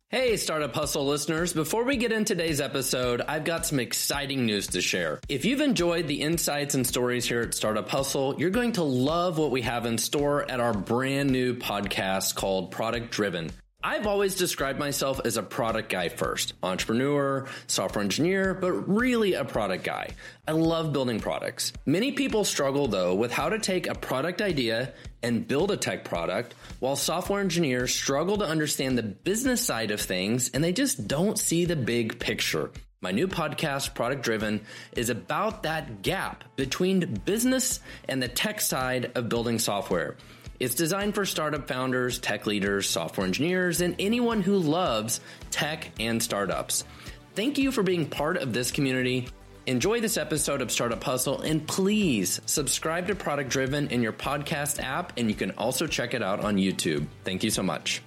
Hey, Startup Hustle listeners. Before we get into today's episode, I've got some exciting news to share. If you've enjoyed the insights and stories here at Startup Hustle, you're going to love what we have in store at our brand new podcast called Product Driven. I've always described myself as a product guy first, entrepreneur, software engineer, but really a product guy. I love building products. Many people struggle though with how to take a product idea and build a tech product, while software engineers struggle to understand the business side of things and they just don't see the big picture. My new podcast, Product Driven, is about that gap between business and the tech side of building software. It's designed for startup founders, tech leaders, software engineers, and anyone who loves tech and startups. Thank you for being part of this community. Enjoy this episode of Startup Hustle, and please subscribe to Product Driven in your podcast app, and you can also check it out on YouTube. Thank you so much.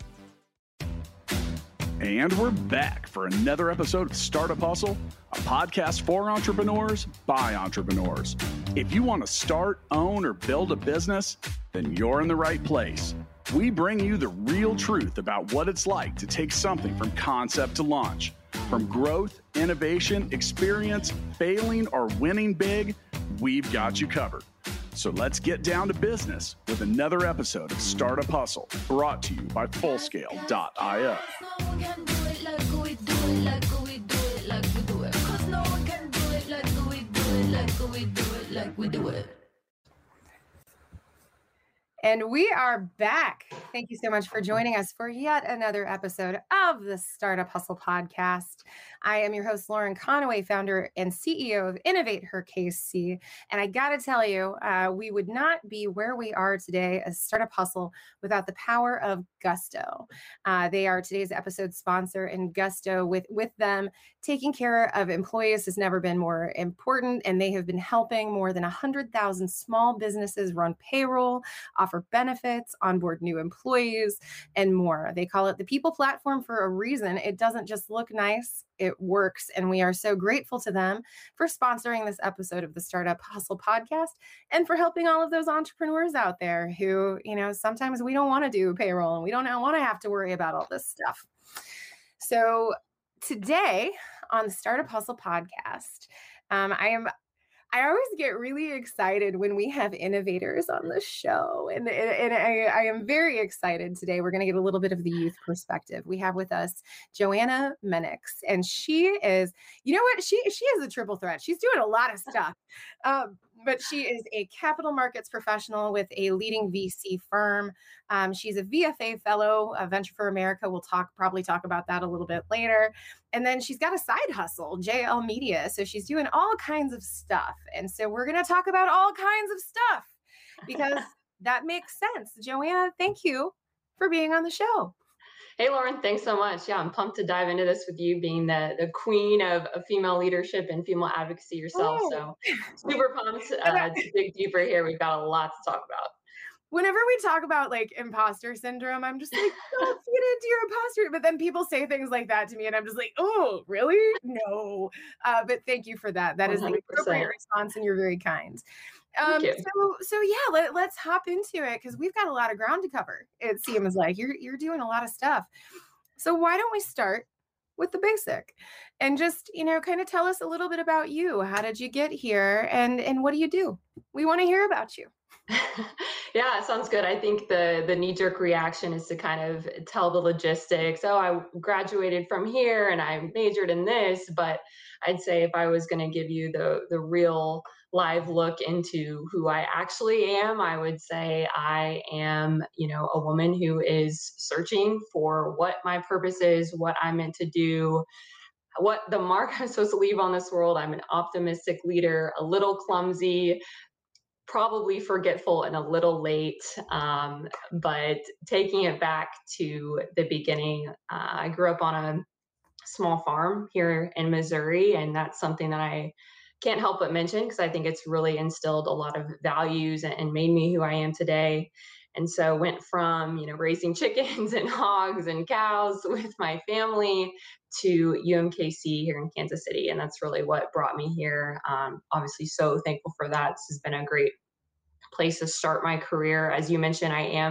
And we're back for another episode of Startup Hustle, a podcast for entrepreneurs by entrepreneurs. If you want to start, own, or build a business, then you're in the right place. We bring you the real truth about what it's like to take something from concept to launch. From growth, innovation, experience, failing, or winning big, we've got you covered. So let's get down to business with another episode of Startup Hustle, brought to you by Fullscale.io. And we are back. Thank you so much for joining us for yet another episode of the Startup Hustle podcast. I am your host, Lauren Conaway, founder and CEO of Innovate Her KC. And I got to tell you, we would not be where we are today as Startup Hustle without the power of Gusto. They are today's episode sponsor, and Gusto, with them, taking care of employees has never been more important. And they have been helping more than 100,000 small businesses run payroll, offer benefits, onboard new employees, and more. They call it the people platform for a reason. It doesn't just look nice, it works. And we are so grateful to them for sponsoring this episode of the Startup Hustle podcast and for helping all of those entrepreneurs out there who, sometimes we don't want to do payroll and we don't want to have to worry about all this stuff. So today on the Startup Hustle podcast, I always get really excited when we have innovators on the show. And I am very excited today. We're going to get a little bit of the youth perspective. We have with us Joanna Menix, and she is, she is a triple threat. She's doing a lot of stuff. But she is a capital markets professional with a leading VC firm. She's a VFA fellow, Venture for America. We'll probably talk about that a little bit later. And then she's got a side hustle, JL Media. So she's doing all kinds of stuff. And so we're going to talk about all kinds of stuff because that makes sense. Joanna, thank you for being on the show. Hey, Lauren, thanks so much. Yeah, I'm pumped to dive into this with you, being the queen of female leadership and female advocacy yourself. So super pumped to dig deeper here. We've got a lot to talk about. Whenever we talk about imposter syndrome, I'm just like, don't get into your imposter. But then people say things like that to me and I'm just like, oh, really? No. But thank you for that. That 100%. Is the appropriate response and you're very kind. So yeah, let's hop into it because we've got a lot of ground to cover. It seems like you're doing a lot of stuff. So why don't we start with the basic and just, kind of tell us a little bit about you. How did you get here and what do you do? We want to hear about you. Yeah, sounds good. I think the knee-jerk reaction is to kind of tell the logistics. Oh, I graduated from here and I majored in this. But I'd say if I was going to give you the real live look into who I actually am, I would say I am, a woman who is searching for what my purpose is, what I'm meant to do, what the mark I'm supposed to leave on this world. I'm an optimistic leader, a little clumsy, probably forgetful and a little late, but taking it back to the beginning, I grew up on a small farm here in Missouri, and that's something that I can't help but mention because I think it's really instilled a lot of values and made me who I am today. And so went from, raising chickens and hogs and cows with my family to UMKC here in Kansas City. And that's really what brought me here. Obviously so thankful for that. This has been a great place to start my career. As you mentioned, I am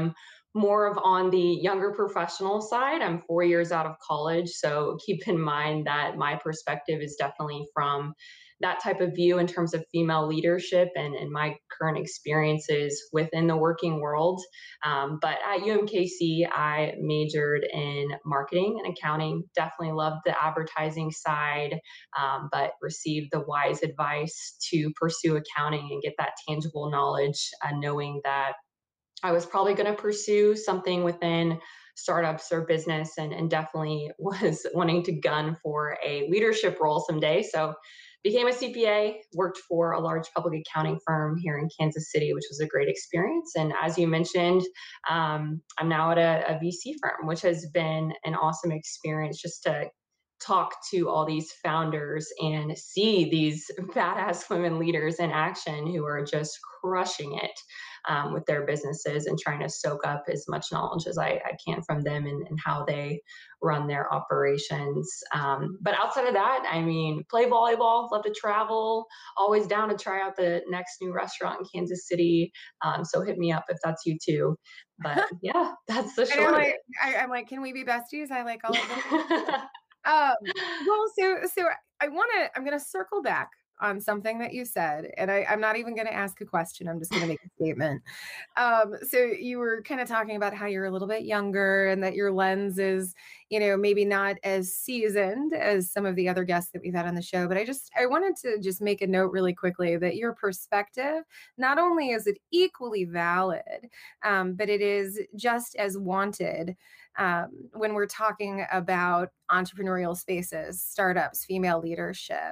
more of on the younger professional side. I'm 4 years out of college, so keep in mind that my perspective is definitely from that type of view in terms of female leadership and my current experiences within the working world. But at UMKC, I majored in marketing and accounting. Definitely loved the advertising side, but received the wise advice to pursue accounting and get that tangible knowledge, knowing that I was probably going to pursue something within startups or business, and definitely was wanting to gun for a leadership role someday. So became a CPA, worked for a large public accounting firm here in Kansas City, which was a great experience. And as you mentioned, I'm now at a VC firm, which has been an awesome experience just to talk to all these founders and see these badass women leaders in action who are just crushing it with their businesses and trying to soak up as much knowledge as I can from them and how they run their operations. But outside of that, I mean, play volleyball, love to travel, always down to try out the next new restaurant in Kansas City. So hit me up if that's you too. But yeah, that's the short of it. I'm like, can we be besties? I like all of them. Well, so I'm going to circle back on something that you said, and I'm not even going to ask a question. I'm just going to make a statement. So you were kind of talking about how you're a little bit younger and that your lens is, maybe not as seasoned as some of the other guests that we've had on the show. But I wanted to just make a note really quickly that your perspective, not only is it equally valid, but it is just as wanted when we're talking about entrepreneurial spaces, startups, female leadership.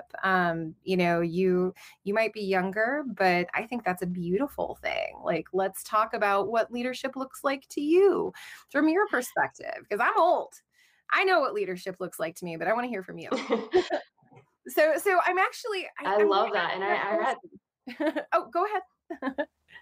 You might be younger, but I think that's a beautiful thing. Like, let's talk about what leadership looks like to you from your perspective, because I'm old. I know what leadership looks like to me, but I want to hear from you. So I'm actually, I love that. And I had, oh, go ahead.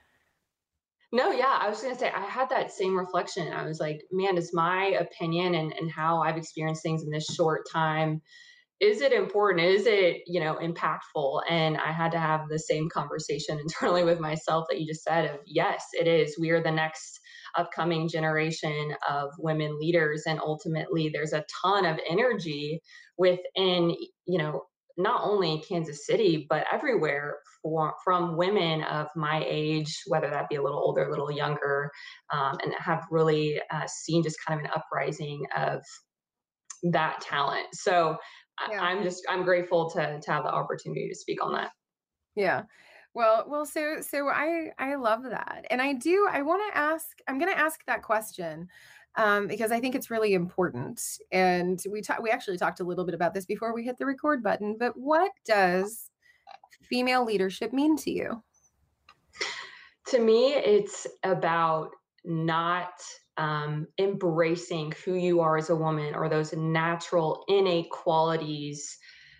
No, yeah, I was going to say, I had that same reflection. I was like, man, is my opinion and how I've experienced things in this short time, is it important? Is it, impactful? And I had to have the same conversation internally with myself that you just said of, yes, it is. We are the next upcoming generation of women leaders. And ultimately, there's a ton of energy within, not only Kansas City, but everywhere from women of my age, whether that be a little older, a little younger, and have really seen just kind of an uprising of that talent. So yeah. I'm grateful to have the opportunity to speak on that. Yeah. Well, so I love that. And I'm going to ask that question because I think it's really important. And we actually talked a little bit about this before we hit the record button, but what does female leadership mean to you? To me, it's about not embracing who you are as a woman or those natural innate qualities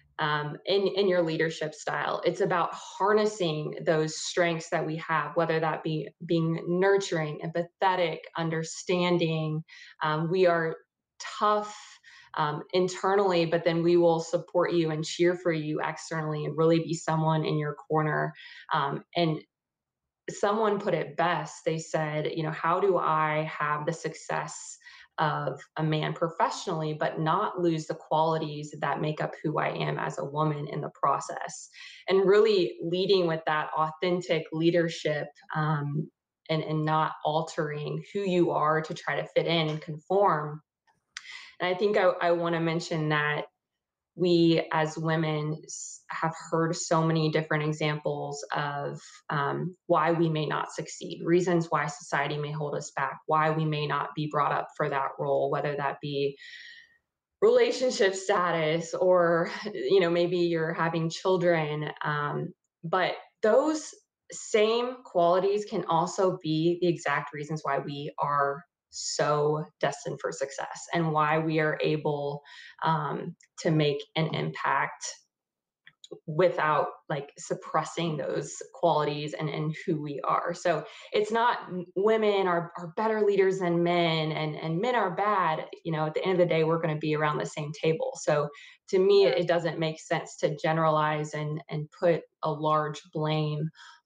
in your leadership style. It's about harnessing those strengths that we have, whether that be being nurturing, empathetic, understanding. We are tough internally, but then we will support you and cheer for you externally and really be someone in your corner. And someone put it best. They said, how do I have the success of a man professionally, but not lose the qualities that make up who I am as a woman in the process? And really leading with that authentic leadership and not altering who you are to try to fit in and conform. And I think I want to mention that we as women have heard so many different examples of why we may not succeed, reasons why society may hold us back, why we may not be brought up for that role, whether that be relationship status or, maybe you're having children. But those same qualities can also be the exact reasons why we are so destined for success and why we are able to make an impact without suppressing those qualities and who we are. So it's not women are better leaders than men and men are bad. At the end of the day, we're going to be around the same table. So to me, it doesn't make sense to generalize and put a large blame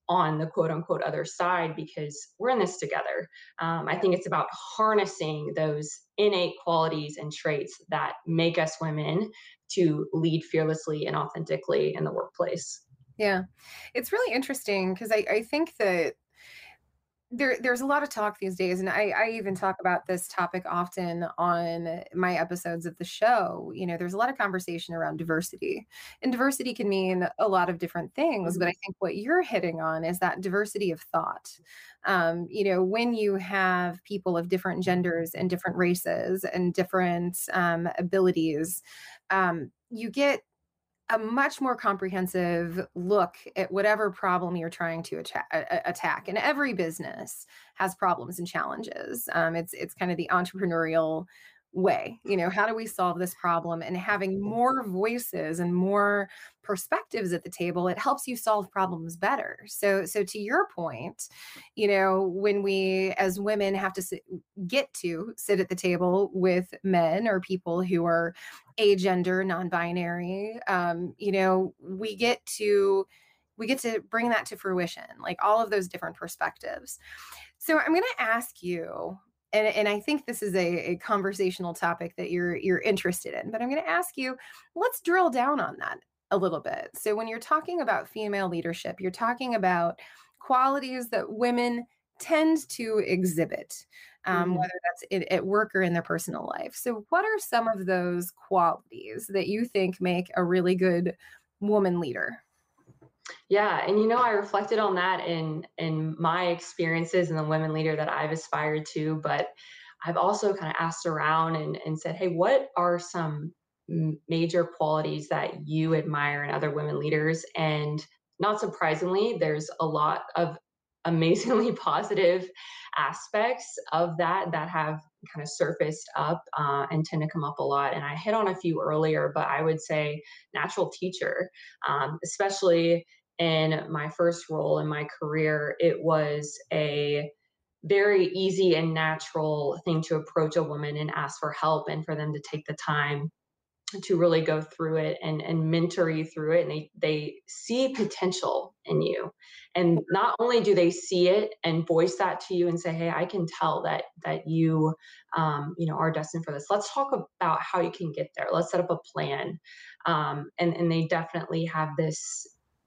on the quote unquote other side, because we're in this together. I think it's about harnessing those innate qualities and traits that make us women to lead fearlessly and authentically in the workplace. Yeah. It's really interesting because I think that there's a lot of talk these days, and I even talk about this topic often on my episodes of the show. There's a lot of conversation around diversity, and diversity can mean a lot of different things, but I think what you're hitting on is that diversity of thought. When you have people of different genders and different races and different abilities, you get a much more comprehensive look at whatever problem you're trying to attack. And every business has problems and challenges. It's kind of the entrepreneurial way. How do we solve this problem? And having more voices and more perspectives at the table, it helps you solve problems better. So to your point, when we as women have to sit at the table with men or people who are agender, non-binary, we get to bring that to fruition, like all of those different perspectives. So I'm going to ask you, and I think this is a conversational topic that you're interested in, but I'm going to ask you, let's drill down on that a little bit. So when you're talking about female leadership, you're talking about qualities that women tend to exhibit, whether that's at work or in their personal life. So what are some of those qualities that you think make a really good woman leader? Yeah. And, I reflected on that in my experiences and the women leader that I've aspired to, but I've also kind of asked around and said, hey, what are some major qualities that you admire in other women leaders? And not surprisingly, there's a lot of amazingly positive aspects of that have kind of surfaced up and tend to come up a lot. And I hit on a few earlier, but I would say natural teacher, especially in my first role in my career. It was a very easy and natural thing to approach a woman and ask for help, and for them to take the time to really go through it and mentor you through it. And they see potential in you. And not only do they see it and voice that to you and say, hey, I can tell that you, are destined for this. Let's talk about how you can get there. Let's set up a plan. And they definitely have this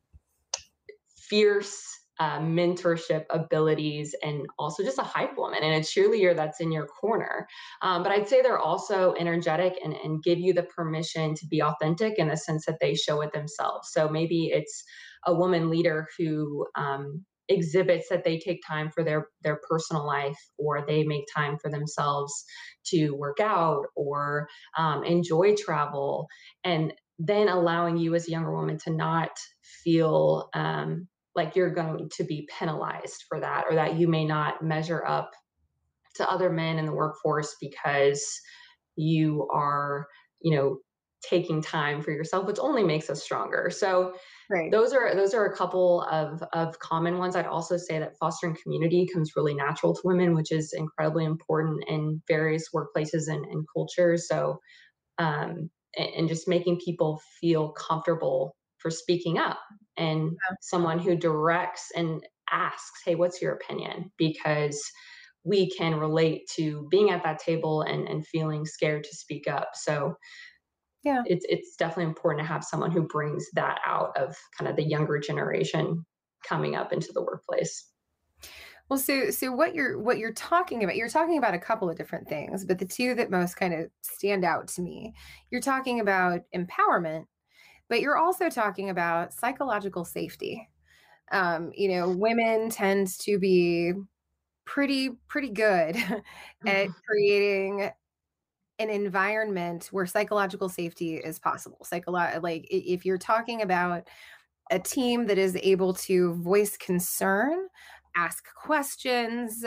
fierce mentorship abilities, and also just a hype woman and a cheerleader that's in your corner. But I'd say they're also energetic and give you the permission to be authentic in the sense that they show it themselves. So maybe it's a woman leader who exhibits that they take time for their personal life, or they make time for themselves to work out or enjoy travel, and then allowing you as a younger woman to not feel like you're going to be penalized for that, or that you may not measure up to other men in the workforce because you are, taking time for yourself, which only makes us stronger. So Right. those are a couple of common ones. I'd also say that fostering community comes really natural to women, which is incredibly important in various workplaces and cultures. So, and just making people feel comfortable for speaking up, and someone who directs and asks, hey, what's your opinion? Because we can relate to being at that table and feeling scared to speak up. So Yeah. it's definitely important to have someone who brings that out of kind of the younger generation coming up into the workplace. Well, so what you're talking about a couple of different things, but the two that most kind of stand out to me, you're talking about empowerment, but you're also talking about psychological safety. Women tend to be pretty good at creating an environment where psychological safety is possible. Like if you're talking about a team that is able to voice concern, ask questions,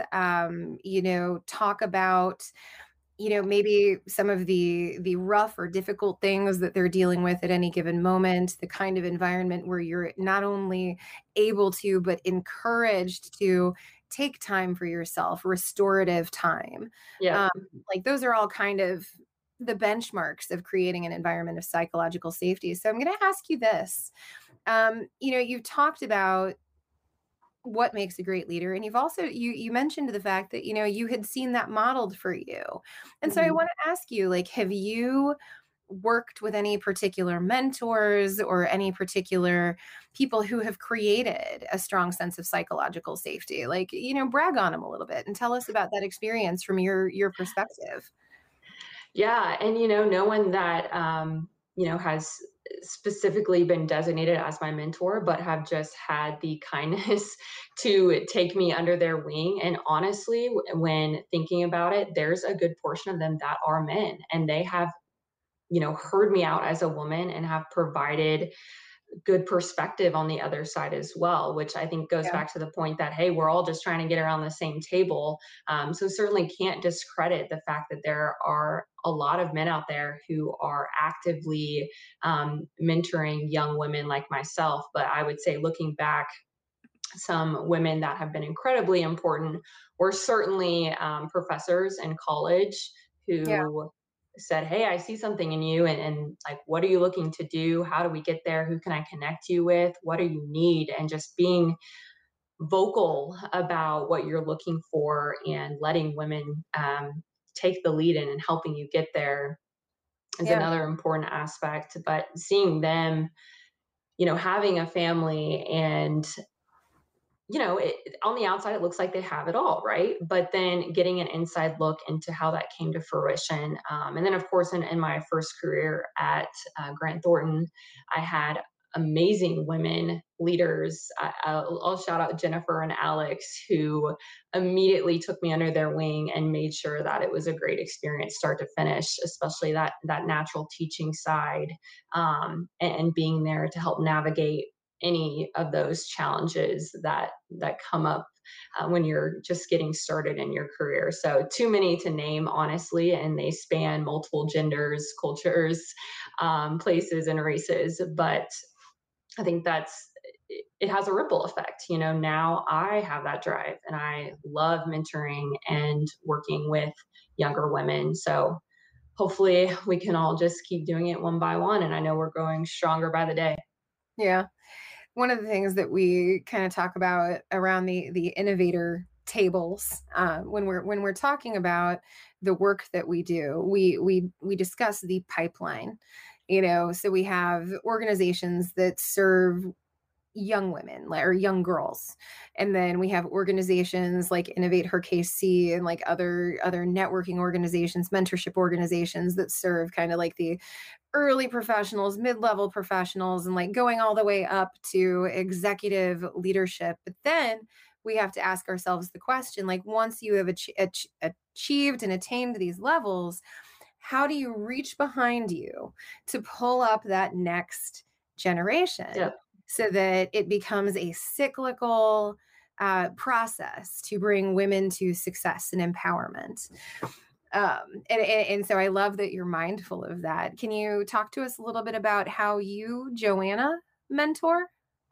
talk about, maybe some of the rough or difficult things that they're dealing with at any given moment, the kind of environment where you're not only able to, but encouraged to take time for yourself, restorative time. Yeah. Like those are all kind of the benchmarks of creating an environment of psychological safety. So I'm going to ask you this. You've talked about what makes a great leader. And you've also, you mentioned the fact that, you had seen that modeled for you. And so I Mhm. want to ask you, like, have you worked with any particular mentors or any particular people who have created a strong sense of psychological safety? Like, brag on them a little bit and tell us about that experience from your perspective. Yeah, and no one that has specifically been designated as my mentor, but have just had the kindness to take me under their wing. And honestly, when thinking about it, there's a good portion of them that are men, and they have heard me out as a woman and have provided good perspective on the other side as well, which I think goes Yeah. back to the point that, hey, we're all just trying to get around the same table. So certainly can't discredit the fact that there are a lot of men out there who are actively mentoring young women like myself. But I would say, looking back, some women that have been incredibly important were certainly professors in college Yeah. who said, hey, I see something in you, and like, what are you looking to do? How do we get there? Who can I connect you with? What do you need? And just being vocal about what you're looking for and letting women take the lead in and helping you get there is Yeah. another important aspect. But seeing them, having a family, and on the outside, it looks like they have it all, right? But then getting an inside look into how that came to fruition. And then, of course, in my first career at Grant Thornton, I had amazing women leaders. I'll shout out Jennifer and Alex, who immediately took me under their wing and made sure that it was a great experience, start to finish, especially that natural teaching side, and being there to help navigate any of those challenges that come up when you're just getting started in your career. So too many to name, honestly, and they span multiple genders, cultures, places, and races. But I think it has a ripple effect. Now I have that drive, and I love mentoring and working with younger women. So hopefully we can all just keep doing it one by one. And I know we're growing stronger by the day. Yeah. One of the things that we kind of talk about around the innovator tables, when we're talking about the work that we do, we discuss the pipeline. So we have organizations that serve young women or young girls, and then we have organizations like Innovate Her KC and like other networking organizations, mentorship organizations that serve kind of like the early professionals, mid-level professionals, and like going all the way up to executive leadership. But then we have to ask ourselves the question, like, once you have achieved and attained these levels, how do you reach behind you to pull up that next generation Yep. so that it becomes a cyclical process to bring women to success and empowerment? And so I love that you're mindful of that. Can you talk to us a little bit about how you, Joanna, mentor?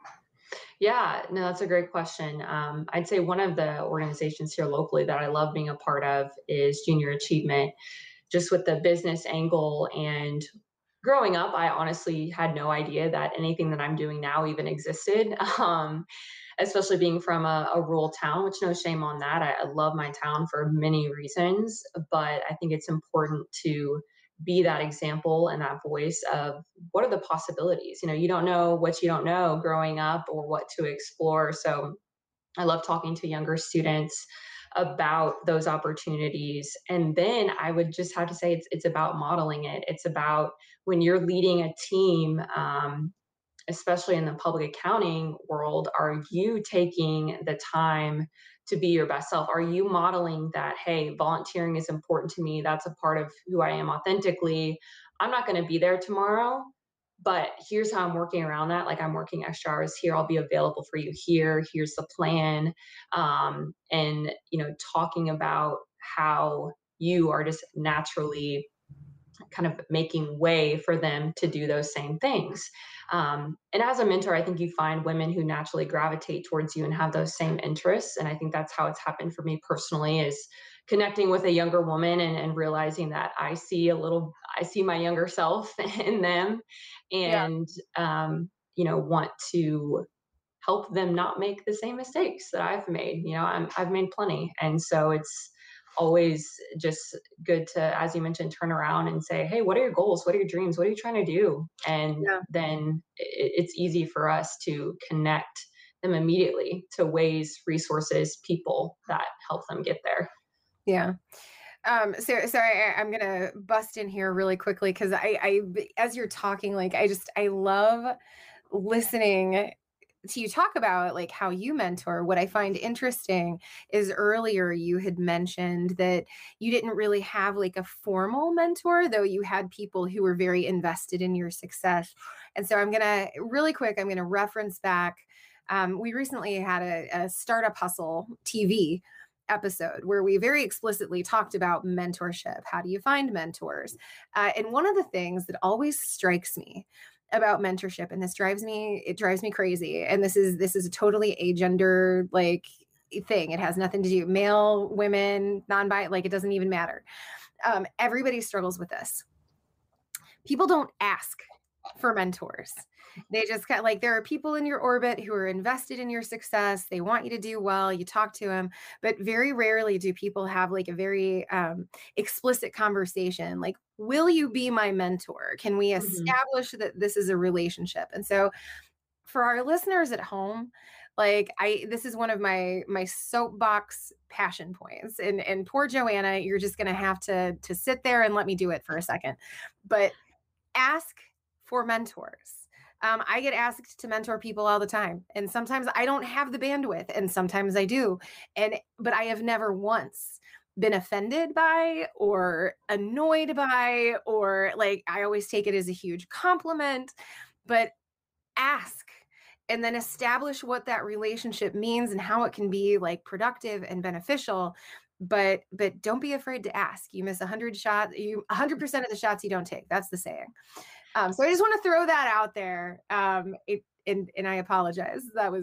Yeah, no, that's a great question. I'd say one of the organizations here locally that I love being a part of is Junior Achievement, just with the business angle. And growing up, I honestly had no idea that anything that I'm doing now even existed. Especially being from a rural town, which, no shame on that. I love my town for many reasons, but I think it's important to be that example and that voice of what are the possibilities. You don't know what you don't know growing up or what to explore. So I love talking to younger students about those opportunities. And then I would just have to say it's about modeling it. It's about when you're leading a team, especially in the public accounting world, are you taking the time to be your best self? Are you modeling that, hey, volunteering is important to me? That's a part of who I am authentically. I'm not going to be there tomorrow, but here's how I'm working around that. Like, I'm working extra hours here. I'll be available for you here. Here's the plan. And, talking about how you are just naturally kind of making way for them to do those same things. And as a mentor, I think you find women who naturally gravitate towards you and have those same interests. And I think that's how it's happened for me personally, is connecting with a younger woman and realizing that I see my younger self in them, Yeah. and want to help them not make the same mistakes that I've made. I've made plenty. And so it's always just good to, as you mentioned, turn around and say, hey, what are your goals? What are your dreams? What are you trying to do? And then it's easy for us to connect them immediately to ways, resources, people that help them get there. Yeah. So I'm going to bust in here really quickly because I, as you're talking, like, I love listening to you talk about like how you mentor. What I find interesting is earlier you had mentioned that you didn't really have like a formal mentor, though you had people who were very invested in your success. And so I'm going to reference back. We recently had a Startup Hustle TV episode where we very explicitly talked about mentorship. How do you find mentors? And one of the things that always strikes me about mentorship, and it drives me crazy. And this is a totally agender like thing. It has nothing to do male, women, non-bi, like it doesn't even matter. Everybody struggles with this. People don't ask for mentors. They just kind of like, there are people in your orbit who are invested in your success. They want you to do well. You talk to them, but very rarely do people have like a very explicit conversation. Like, will you be my mentor? Can we establish that this is a relationship? And so for our listeners at home, like this is one of my soapbox passion points, and poor Joanna, you're just going to have to sit there and let me do it for a second, but ask for mentors. I get asked to mentor people all the time. And sometimes I don't have the bandwidth and sometimes I do. But I have never once been offended by or annoyed by, or like, I always take it as a huge compliment, but ask and then establish what that relationship means and how it can be like productive and beneficial. But don't be afraid to ask. You miss 100 shots, 100% of the shots you don't take. That's the saying. So I just want to throw that out there. And I apologize.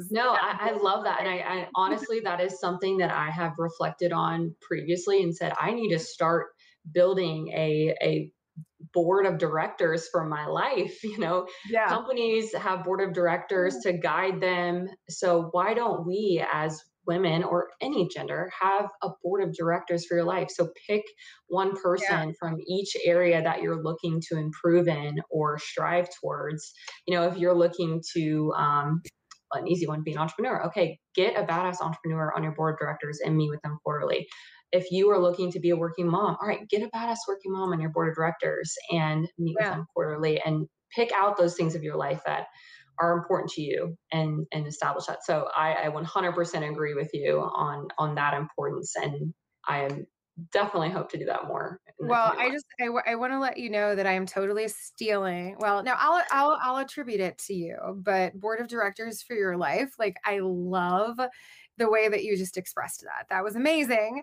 I love that. And I honestly, that is something that I have reflected on previously and said, I need to start building a board of directors for my life. Companies have board of directors to guide them. So why don't we as women or any gender have a board of directors for your life? So pick one person from each area that you're looking to improve in or strive towards. If you're looking to, an easy one, be an entrepreneur. Okay, get a badass entrepreneur on your board of directors and meet with them quarterly. If you are looking to be a working mom, all right, get a badass working mom on your board of directors and meet with them quarterly, and pick out those things of your life that are important to you and establish that. So I 100% agree with you on that importance. And I definitely hope to do that more. Well, I want to let you know that I am totally stealing. Well, no, I'll attribute it to you, but board of directors for your life. Like, I love the way that you just expressed that. That was amazing.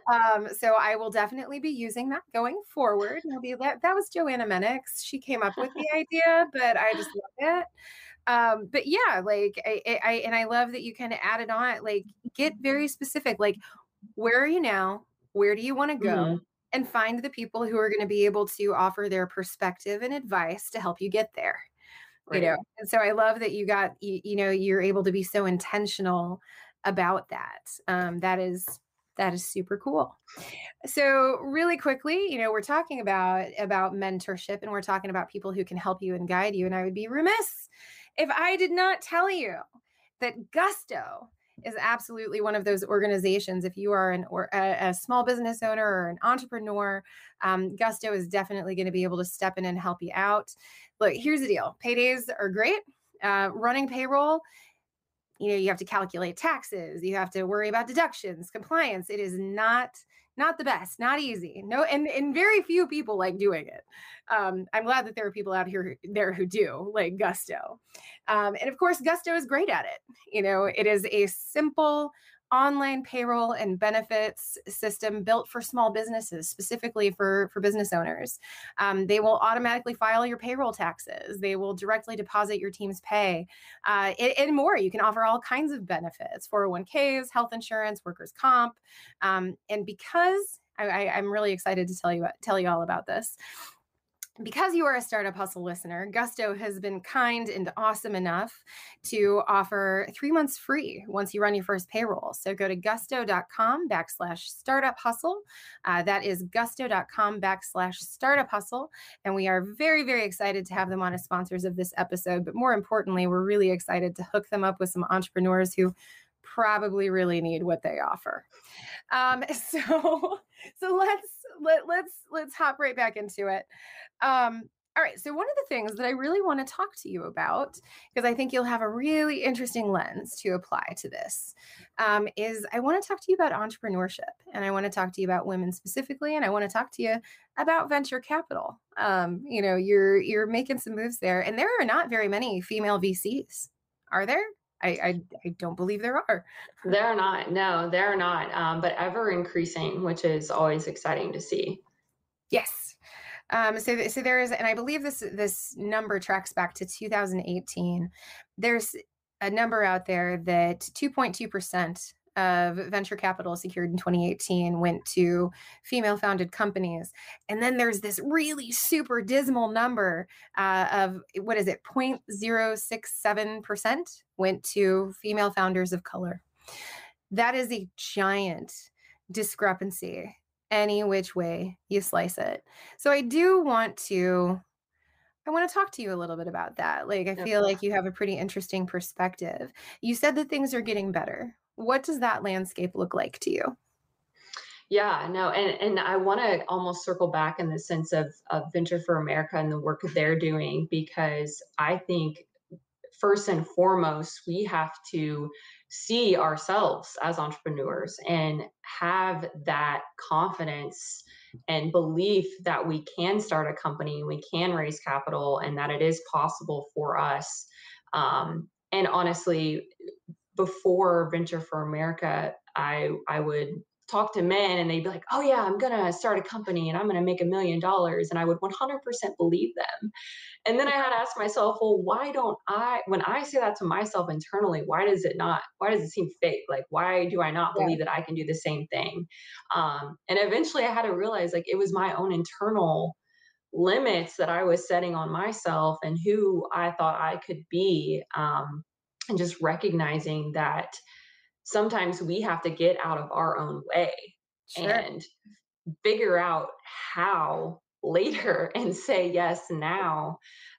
So I will definitely be using that going forward. That was Joanna Menix. She came up with the idea, but I just love it. But yeah, like I love that you kind of added on, like, get very specific, like, where are you now? Where do you want to go? And find the people who are going to be able to offer their perspective and advice to help you get there. Right. And so I love that you got, you're able to be so intentional about that. That is super cool. So really quickly, we're talking about mentorship, and we're talking about people who can help you and guide you. And I would be remiss if I did not tell you that Gusto is absolutely one of those organizations. If you are a small business owner or an entrepreneur, Gusto is definitely going to be able to step in and help you out. Look, here's the deal. Paydays are great. Running payroll, you have to calculate taxes. You have to worry about deductions, compliance. It is not the best, not easy. No, and very few people like doing it. I'm glad that there are people out there who do, like Gusto. And of course, Gusto is great at it. It is a simple online payroll and benefits system built for small businesses, specifically for business owners. They will automatically file your payroll taxes. They will directly deposit your team's pay, and more. You can offer all kinds of benefits: 401ks, health insurance, workers' comp. And because I'm really excited to tell you all about this. because you are a Startup Hustle listener, Gusto has been kind and awesome enough to offer 3 months free once you run your first payroll. So go to gusto.com/startup hustle. That is gusto.com/startup hustle. And we are very, very excited to have them on as sponsors of this episode. But more importantly, we're really excited to hook them up with some entrepreneurs who probably really need what they offer. So let's hop right back into it. All right. So one of the things that I really want to talk to you about, because I think you'll have a really interesting lens to apply to this, is I want to talk to you about entrepreneurship, and I want to talk to you about women specifically, and I want to talk to you about venture capital. You're making some moves there, and there are not very many female VCs, are there? I don't believe there are. They're not. No, they're not. But ever increasing, which is always exciting to see. Yes. So there is, and I believe this number tracks back to 2018. There's a number out there that 2.2% of venture capital secured in 2018 went to female-founded companies. And then there's this really super dismal number of, 0.067% went to female founders of color. That is a giant discrepancy any which way you slice it. So I want to talk to you a little bit about that. Like, I feel like you have a pretty interesting perspective. You said that things are getting better. What does that landscape look like to you? Yeah, no, and I want to almost circle back in the sense of Venture for America and the work that they're doing, because I think first and foremost, we have to see ourselves as entrepreneurs and have that confidence and belief that we can start a company, we can raise capital, and that it is possible for us. And honestly, before Venture for America, I would talk to men and they'd be like, oh yeah, I'm going to start a company and I'm going to make $1 million. And I would 100% believe them. And then I had to ask myself, well, when I say that to myself internally, why does it seem fake? Like, why do I not believe that I can do the same thing? And eventually I had to realize, like, it was my own internal limits that I was setting on myself and who I thought I could be. And just recognizing that sometimes we have to get out of our own way and figure out how later and say yes now.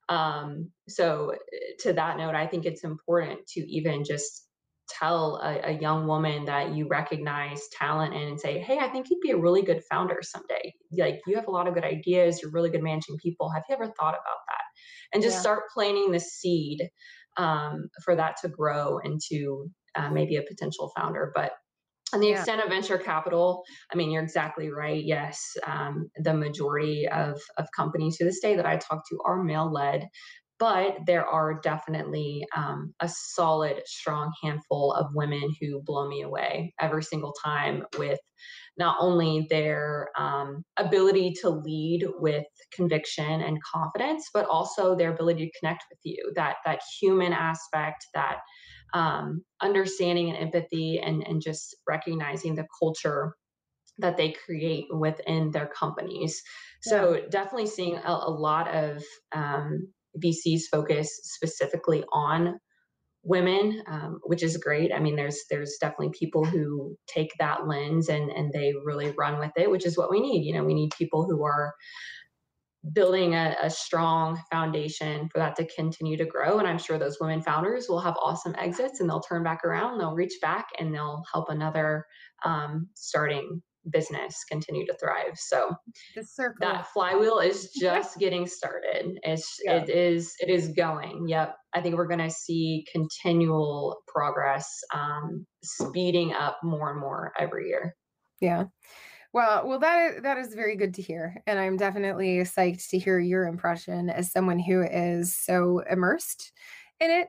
So to that note, I think it's important to even just tell a young woman that you recognize talent in and say, hey, I think you'd be a really good founder someday. Like, you have a lot of good ideas. You're really good managing people. Have you ever thought about that? And just start planting the seed for that to grow into maybe a potential founder. But on the extent of venture capital, I mean, you're exactly right. Yes, the majority of companies to this day that I talk to are male-led, but there are definitely a solid, strong handful of women who blow me away every single time with not only their ability to lead with conviction and confidence, but also their ability to connect with you, that human aspect, that understanding and empathy, and just recognizing the culture that they create within their companies. So definitely seeing a lot of VCs focus specifically on women, which is great. I mean, there's definitely people who take that lens and they really run with it, which is what we need. You know, we need people who are building a strong foundation for that to continue to grow. And I'm sure those women founders will have awesome exits and they'll turn back around, they'll reach back and they'll help another starting business continue to thrive. So that flywheel is just getting started. It is going. Yep. I think we're going to see continual progress, speeding up more and more every year. Yeah. Well, that is very good to hear. And I'm definitely psyched to hear your impression as someone who is so immersed in it.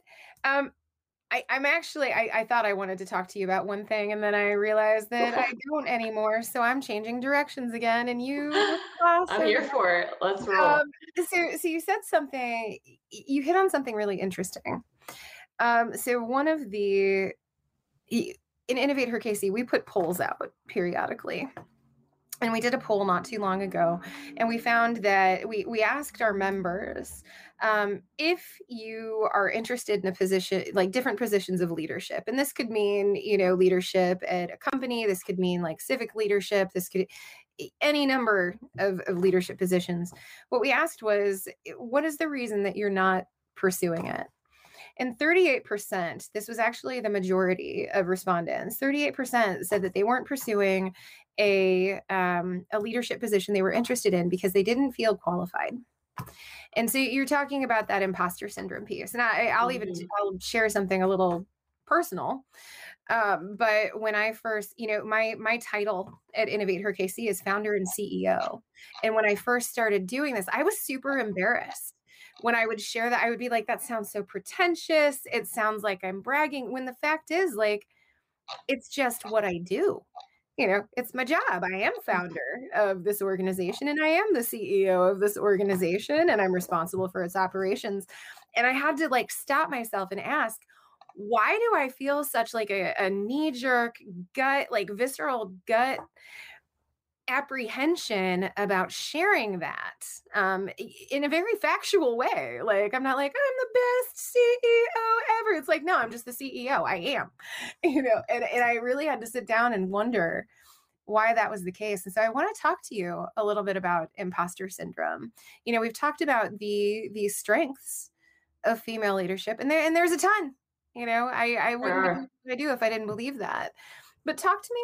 I thought I wanted to talk to you about one thing, and then I realized that I don't anymore. So I'm changing directions again, and awesome. I'm here for it. Let's roll. So you said something, you hit on something really interesting. So one of in Innovate Her Casey, we put polls out periodically. And we did a poll not too long ago, and we found that we asked our members, if you are interested in a position, like different positions of leadership, and this could mean, leadership at a company, this could mean like civic leadership, this could any number of leadership positions. What we asked was, what is the reason that you're not pursuing it? And 38%, this was actually the majority of respondents, 38% said that they weren't pursuing a leadership position they were interested in because they didn't feel qualified. And so you're talking about that imposter syndrome piece. And I'll share something a little personal. But when I first, my title at Innovate Her KC is founder and CEO. And when I first started doing this, I was super embarrassed. When I would share that, I would be like, that sounds so pretentious. It sounds like I'm bragging, when the fact is, like, it's just what I do. It's my job. I am founder of this organization, and I am the CEO of this organization, and I'm responsible for its operations. And I had to stop myself and ask, why do I feel such a knee-jerk gut, visceral gut apprehension about sharing that in a very factual way? I'm not like, I'm the best CEO ever. It's like, no, I'm just the CEO. I am, and I really had to sit down and wonder why that was the case. And so I want to talk to you a little bit about imposter syndrome. We've talked about the strengths of female leadership, and there's a ton. I wouldn't be what I do if I didn't believe that. But talk to me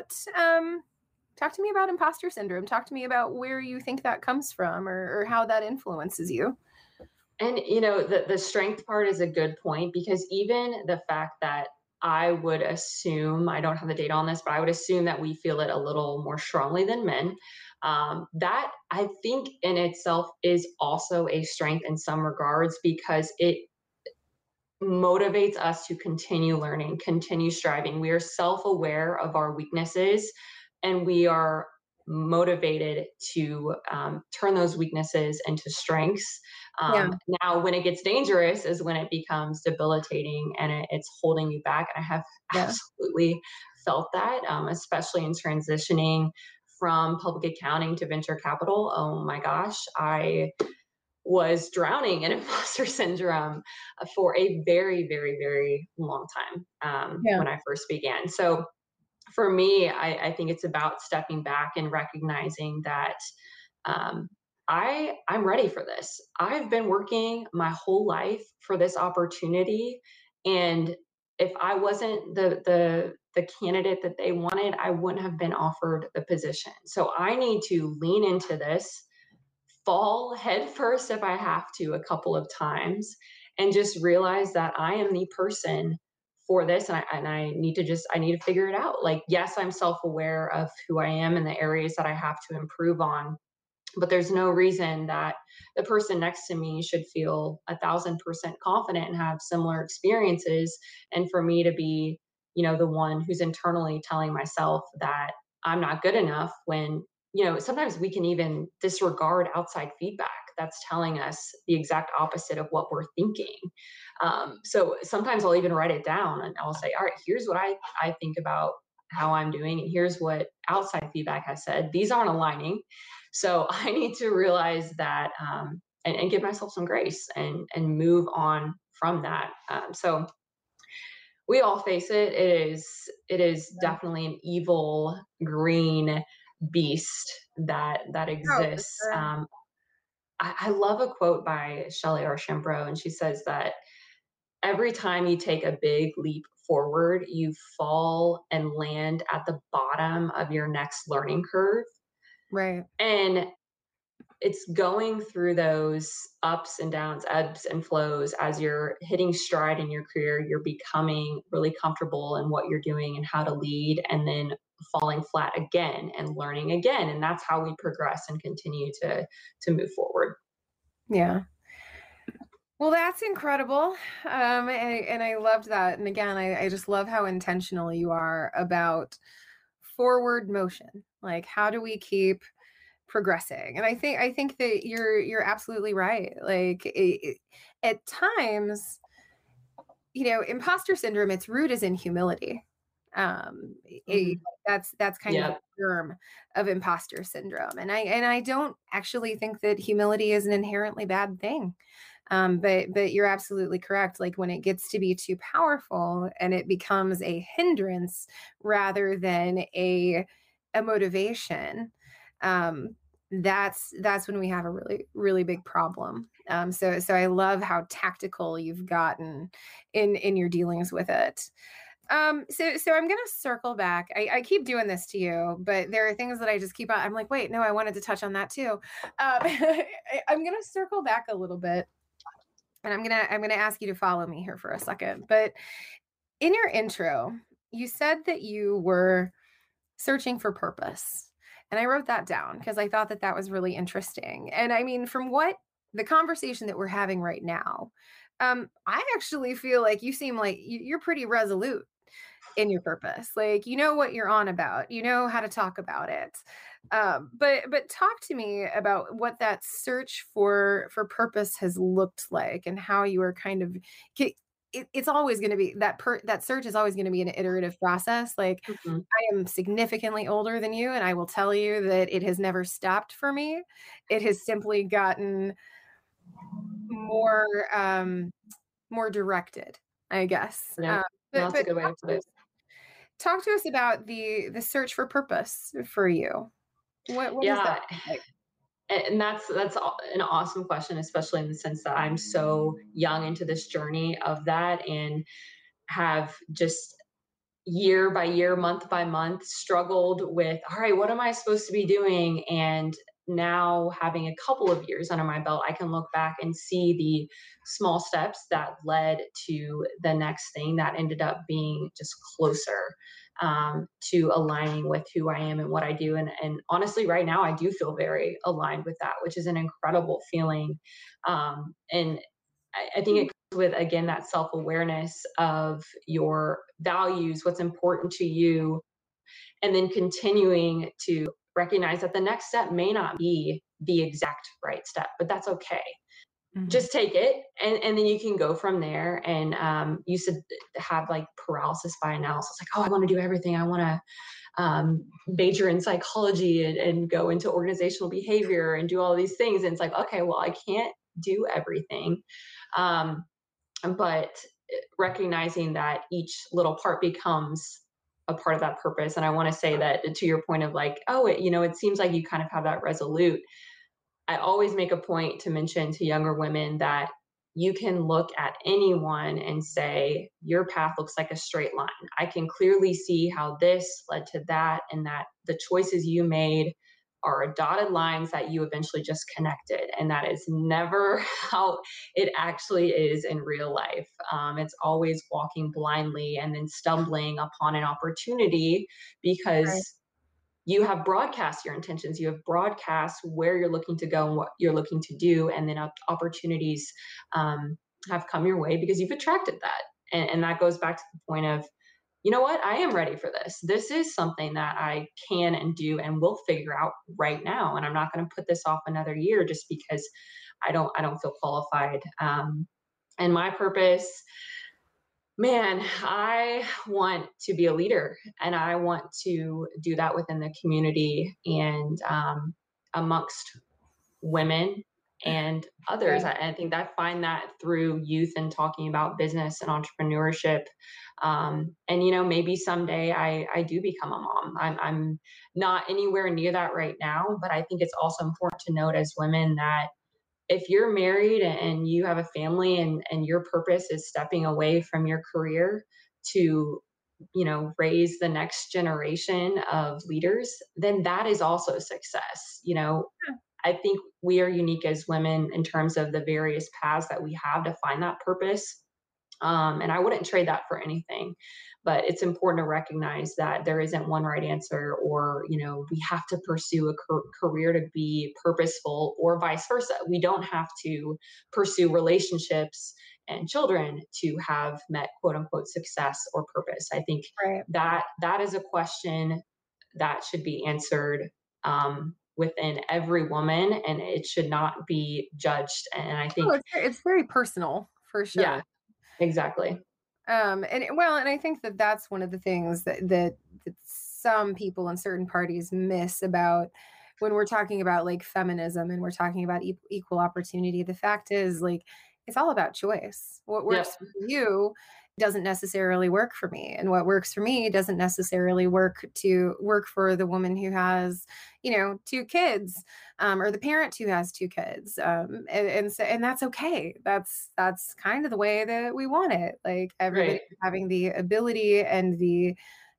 about imposter syndrome. Talk to me about where you think that comes from, or how that influences you. And, the strength part is a good point, because even the fact that I would assume, I don't have the data on this, but I would assume that we feel it a little more strongly than men. That I think in itself is also a strength in some regards, because it motivates us to continue learning, continue striving. We are self-aware of our weaknesses, and we are motivated to turn those weaknesses into strengths. Now, when it gets dangerous is when it becomes debilitating and it's holding you back. And I have absolutely felt that, especially in transitioning from public accounting to venture capital. Oh my gosh, I was drowning in imposter syndrome for a very, very, very long time when I first began. So for me, I think it's about stepping back and recognizing that I'm ready for this. I've been working my whole life for this opportunity, and if I wasn't the candidate that they wanted, I wouldn't have been offered the position. So I need to lean into this, fall head first if I have to a couple of times, and just realize that I am the person for this, and I need to figure it out. Yes, I'm self-aware of who I am and the areas that I have to improve on, but there's no reason that the person next to me should feel 1,000% confident and have similar experiences, and for me to be, the one who's internally telling myself that I'm not good enough, when sometimes we can even disregard outside feedback that's telling us the exact opposite of what we're thinking. So sometimes I'll even write it down and I'll say, all right, here's what I think about how I'm doing, and here's what outside feedback has said. These aren't aligning. So I need to realize that and give myself some grace and move on from that. So we all face it. It is definitely an evil green beast that exists. I love a quote by Shelley Archambault, and she says that every time you take a big leap forward, you fall and land at the bottom of your next learning curve. Right. And it's going through those ups and downs, ebbs and flows. As you're hitting stride in your career, you're becoming really comfortable in what you're doing and how to lead, and then falling flat again and learning again. And that's how we progress and continue to move forward. Yeah. Well, that's incredible. And I loved that. And again, I just love how intentional you are about forward motion. How do we keep progressing? And I think that you're absolutely right. At times, imposter syndrome, its root is in humility. it- that's kind of Yep. the germ of imposter syndrome. And I don't actually think that humility is an inherently bad thing. But you're absolutely correct. Like when it gets to be too powerful and it becomes a hindrance rather than a motivation, that's when we have a really, really big problem. So I love how tactical you've gotten in your dealings with it. So I'm gonna circle back. I keep doing this to you, but there are things that I just keep on. I'm like, wait, no, I wanted to touch on that too. I'm gonna circle back a little bit, and I'm gonna ask you to follow me here for a second. But in your intro, you said that you were searching for purpose, and I wrote that down because I thought that that was really interesting. And I mean, from what the conversation that we're having right now, I actually feel like you seem like you're pretty resolute in your purpose. Like you know what you're on about. You know how to talk about it. But talk to me about what that search for purpose has looked like and how you are kind of it's always going to be that search is always going to be an iterative process. Like Mhm. I am significantly older than you, and I will tell you that it has never stopped for me. It has simply gotten more more directed, I guess. Yeah. No, But that's a good way to talk put to it. us talk to us about the search for purpose for you. What does that Yeah. look like? And an awesome question, especially in the sense that I'm so young into this journey of that and have just year by year, month by month, struggled with, all right, what am I supposed to be doing? And now having a couple of years under my belt, I can look back and see the small steps that led to the next thing that ended up being just closer to aligning with who I am and what I do. And honestly, right now, I do feel very aligned with that, which is an incredible feeling. And I think it comes with, again, that self awareness of your values, what's important to you, and then continuing to recognize that the next step may not be the exact right step, but that's okay. Mhm. Just take it, and then you can go from there. And you should have like paralysis by analysis, like, oh, I want to do everything. I want to major in psychology and go into organizational behavior and do all these things. And it's like, okay, well, I can't do everything. Um, but recognizing that each little part becomes a part of that purpose. And I want to say that to your point of like, oh, it seems like you kind of have that resolute. I always make a point to mention to younger women that you can look at anyone and say, your path looks like a straight line. I can clearly see how this led to that, and that the choices you made are dotted lines that you eventually just connected. And that is never how it actually is in real life. It's always walking blindly and then stumbling upon an opportunity because Right. you have broadcast your intentions, you have broadcast where you're looking to go and what you're looking to do, and then opportunities um, have come your way because you've attracted that. And that goes back to the point of, you know what, I am ready for this. This is something that I can and do and will figure out right now, and I'm not going to put this off another year just because I don't feel qualified. And my purpose, man, I want to be a leader, and I want to do that within the community and amongst women and others. Yeah. I think I find that through youth and talking about business and entrepreneurship. And maybe someday I do become a mom. I'm not anywhere near that right now, but I think it's also important to note as women that if you're married and you have a family and your purpose is stepping away from your career to raise the next generation of leaders, then that is also success. I think we are unique as women in terms of the various paths that we have to find that purpose. And I wouldn't trade that for anything. But it's important to recognize that there isn't one right answer, or we have to pursue a career to be purposeful, or vice versa. We don't have to pursue relationships and children to have met quote unquote success or purpose. I think Right. that is a question that should be answered within every woman, and it should not be judged. And I Oh, think, it's very personal for yeah, sure. exactly. And I think that that's one of the things that some people in certain parties miss about when we're talking about like feminism and we're talking about equal opportunity. The fact is, like, it's all about choice. What works for you doesn't necessarily work for me, and what works for me doesn't necessarily work for the woman who has, 2 kids, or the parent who has 2 kids, and that's okay. That's kind of the way that we want it. Like, everybody having the ability and the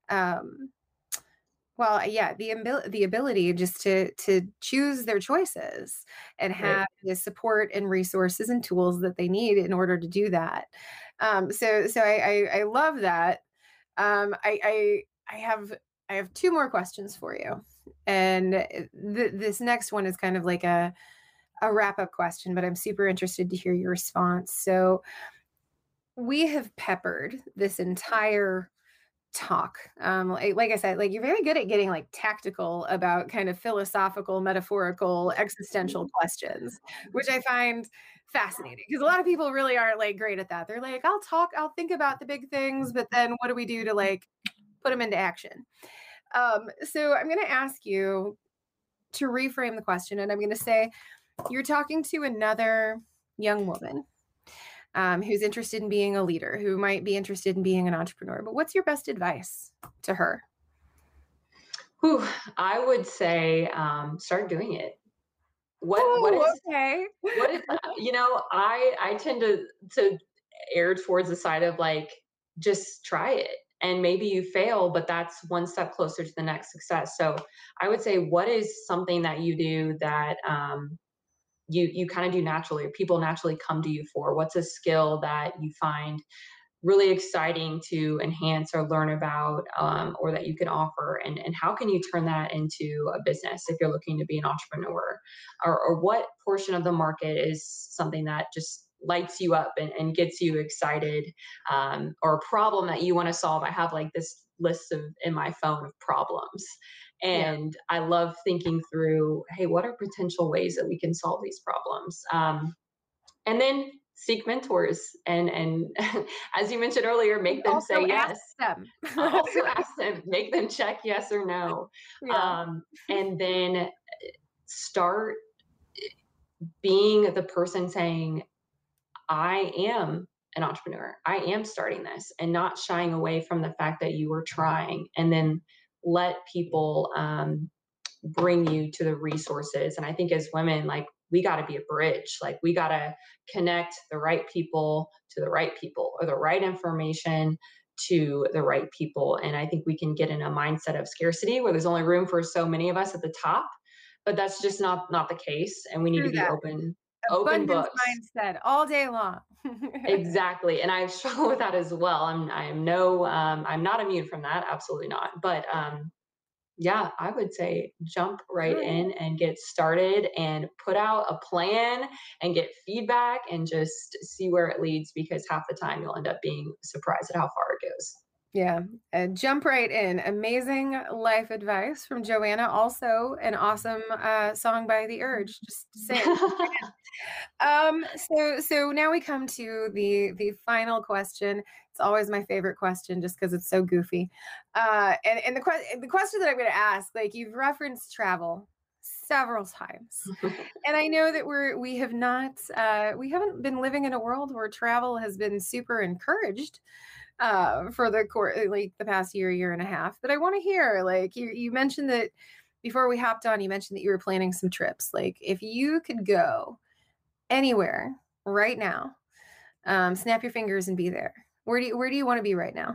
the ability just to choose their choices and have the support and resources and tools that they need in order to do that. So I love that. I have 2 more questions for you, and this next one is kind of like a wrap-up question, but I'm super interested to hear your response. So we have peppered this entire talk, like I said, like, you're very good at getting like tactical about kind of philosophical, metaphorical, existential questions, which I find fascinating, because a lot of people really aren't like great at that. They're like, I'll think about the big things, but then what do we do to like put them into action? So I'm going to ask you to reframe the question, and I'm going to say, you're talking to another young woman who's interested in being a leader, who might be interested in being an entrepreneur, but what's your best advice to her? I would say, start doing it. Okay. What is, I tend to err towards the side of like, just try it. And maybe you fail, but that's one step closer to the next success. So I would say, what is something that you do that, you kind of do naturally, or people naturally come to you for? What's a skill that you find really exciting to enhance or learn about, or that you can offer? And how can you turn that into a business if you're looking to be an entrepreneur? Or what portion of the market is something that just lights you up and gets you excited, or a problem that you want to solve? I have like this list in my phone of problems. And I love thinking through, hey, what are potential ways that we can solve these problems? And then seek mentors, and as you mentioned earlier, make them say yes. Also ask them, make them check yes or no. And then start being the person saying, I am an entrepreneur, I am starting this, and not shying away from the fact that you are trying, and then let people bring you to the resources. And I think as women, like, we got to be a bridge. Like, we got to connect the right people to the right people, or the right information to the right people. And I think we can get in a mindset of scarcity where there's only room for so many of us at the top, but that's just not the case. And we need to be open books mindset all day long. Exactly. And I struggle with that as well. I'm not immune from that. Absolutely not. But, I would say jump right in and get started, and put out a plan and get feedback, and just see where it leads, because half the time you'll end up being surprised at how far it goes. Yeah. Jump right in. Amazing life advice from Joanna. Also an awesome song by The Urge. Just say it. So now we come to the final question. It's always my favorite question, just because it's so goofy. And the question that I'm going to ask, like, you've referenced travel several times, and I know that we haven't been living in a world where travel has been super encouraged for the past year and a half. But I want to hear, like, you mentioned that before we hopped on, you mentioned that you were planning some trips. Like, if you could go anywhere right now, snap your fingers and be there, where do you want to be right now?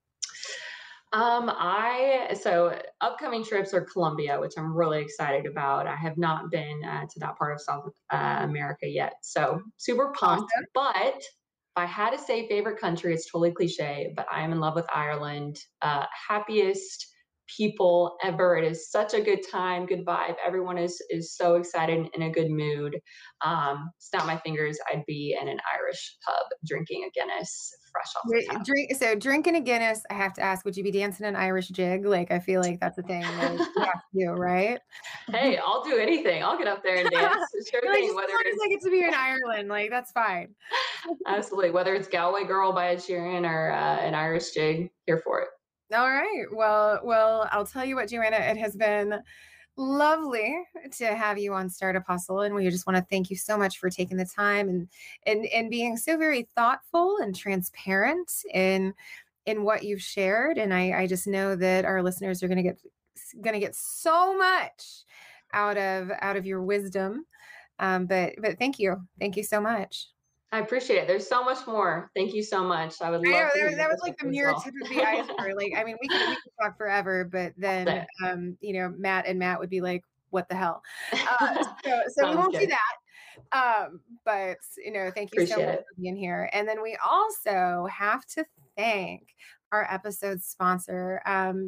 So upcoming trips are Colombia, which I'm really excited about. I have not been to that part of South America yet, so super pumped. Awesome. But if I had to say favorite country, it's totally cliche, but I am in love with Ireland. Happiest people ever. It is such a good time, good vibe. Everyone is so excited and in a good mood. Snap my fingers, I'd be in an Irish pub drinking a Guinness fresh off the tap. Drinking a Guinness, I have to ask, would you be dancing an Irish jig? Like, I feel like that's a thing that you have to do, right? Hey, I'll do anything. I'll get up there and dance. Sure thing. As long as I get to be in Ireland, like, that's fine. Absolutely. Whether it's Galway Girl by Ed Sheeran or an Irish jig, here for it. All right. Well, I'll tell you what, Joanna, it has been lovely to have you on Startup Hustle, and we just want to thank you so much for taking the time and being so very thoughtful and transparent in what you've shared. And I just know that our listeners are going to get so much out of your wisdom. But thank you so much. I appreciate it. There's so much more. Thank you so much. I would love to. That was like the mere tip of the iceberg. Like, I mean, we can talk forever, but then, Matt would be like, what the hell? So we won't do that. But, thank you so much for being here. And then we also have to thank our episode sponsor.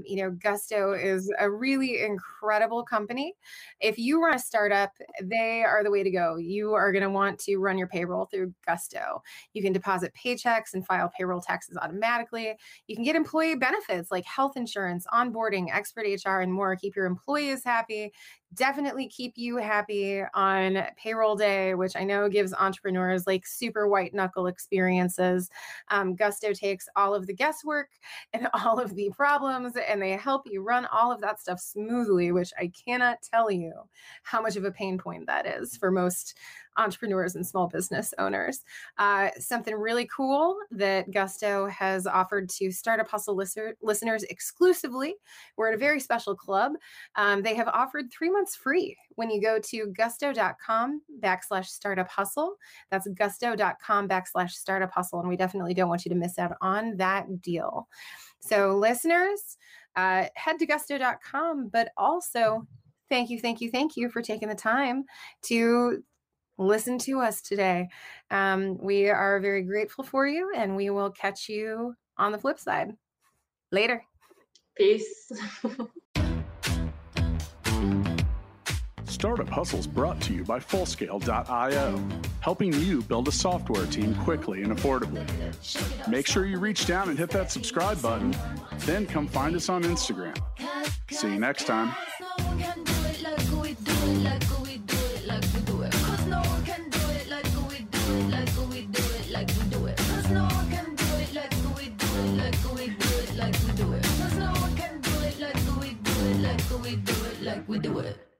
Gusto is a really incredible company. If you run a startup, they are the way to go. You are going to want to run your payroll through Gusto. You can deposit paychecks and file payroll taxes automatically. You can get employee benefits like health insurance, onboarding, expert HR, and more. Keep your employees happy. Definitely keep you happy on payroll day, which I know gives entrepreneurs like super white knuckle experiences. Gusto takes all of the guesswork and all of the problems, and they help you run all of that stuff smoothly, which I cannot tell you how much of a pain point that is for most entrepreneurs and small business owners. Something really cool that Gusto has offered to Startup Hustle listeners exclusively. We're at a very special club. They have offered 3 months free when you go to gusto.com/startup hustle. That's gusto.com/startup hustle. And we definitely don't want you to miss out on that deal. So listeners, head to gusto.com, but also thank you for taking the time to listen to us today. We are very grateful for you, and we will catch you on the flip side. Later. Peace. Startup Hustle is brought to you by Fullscale.io, helping you build a software team quickly and affordably. Make sure you reach down and hit that subscribe button, then come find us on Instagram. See you next time. We do it.